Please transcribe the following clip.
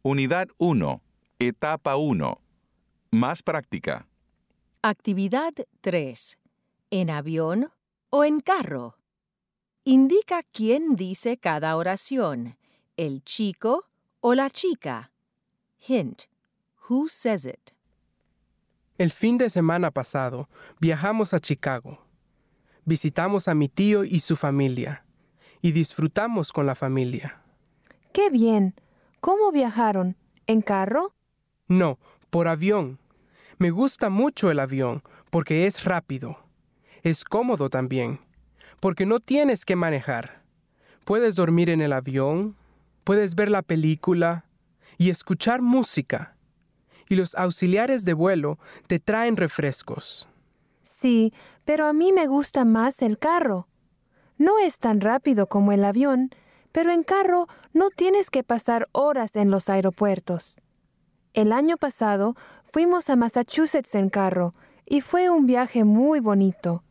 Unidad 1, Etapa 1. Más práctica. Actividad 3. ¿En avión o en carro? Indica quién dice cada oración, el chico o la chica. Hint. Who says it? El fin de semana pasado viajamos a Chicago. Visitamos a mi tío y su familia y disfrutamos con la familia. ¡Qué bien! ¿Cómo viajaron? ¿En carro? No, por avión. Me gusta mucho el avión porque es rápido. Es cómodo también, porque no tienes que manejar. Puedes dormir en el avión, puedes ver la película y escuchar música. Y los auxiliares de vuelo te traen refrescos. Sí, pero a mí me gusta más el carro. No es tan rápido como el avión, pero en carro no tienes que pasar horas en los aeropuertos. El año pasado fuimos a Massachusetts en carro y fue un viaje muy bonito.